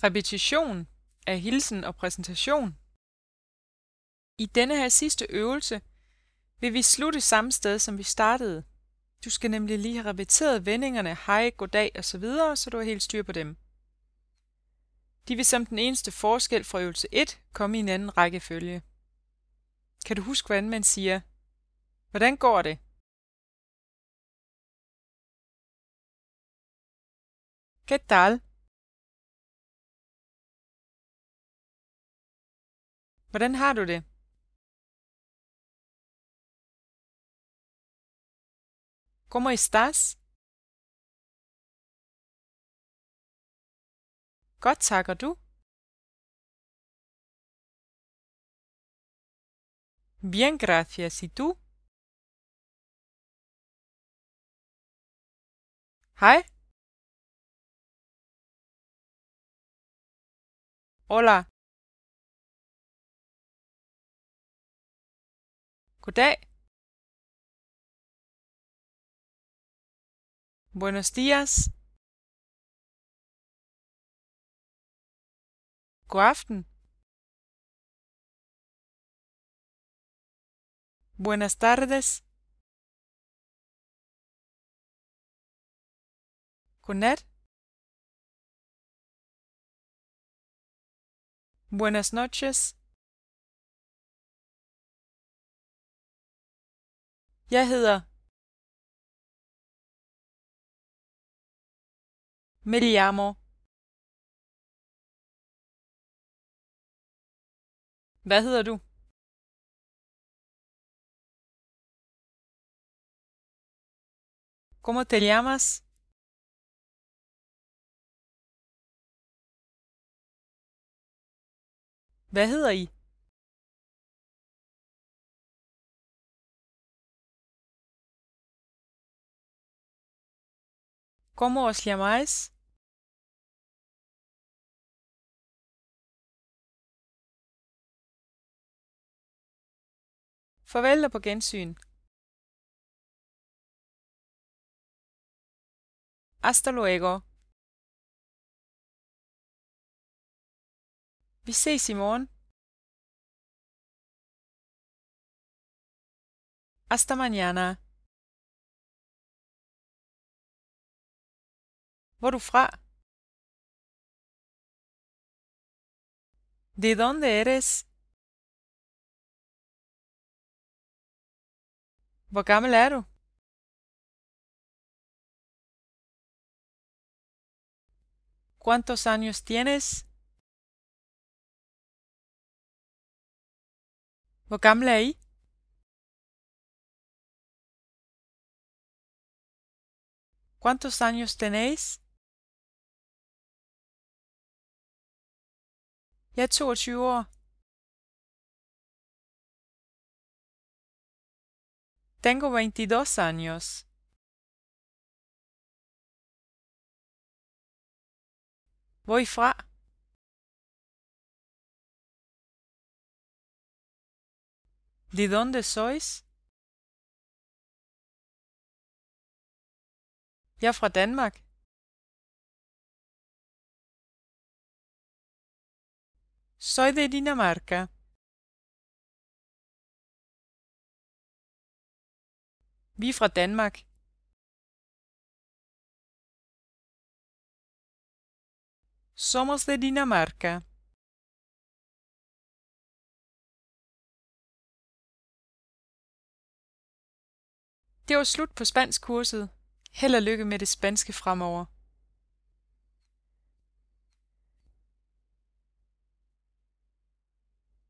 Repetition af hilsen og præsentation. I denne her sidste øvelse vil vi slutte samme sted, som vi startede. Du skal nemlig lige have repeteret vendingerne hej, goddag osv., så du har helt styr på dem. De vil som den eneste forskel fra øvelse 1 komme i en anden rækkefølge. Kan du huske, hvordan man siger, hvordan går det? ¿Qué tal? Hvordan har du det? ¿Cómo estás? Godt, takker du. Bien, gracias. ¿Y tú? Hej. Hola. Goddag. Buenos días. God aften. Buenas tardes. Godnat. Buenas noches. Jeg hedder. Me llamo. Hvad hedder du? ¿Cómo te llamas? Hvad hedder I? ¿Cómo os llamáis? Farvel og på gensyn. Hasta luego. Vi ses i morgen. Hasta mañana. Hvor er du fra? ¿De dónde eres? Hvor gammel er du? ¿Cuántos años tienes? Hvor gammel er I? ¿Cuántos años tenéis? Jeg er 22 år. Tengo 22 años. Hvor er I fra? ¿De dónde sois? Jeg er fra Danmark. Soy de Dinamarca. Vi er fra Danmark. Somos de Dinamarca. Det var slut på spanskkurset. Held og lykke med det spanske fremover.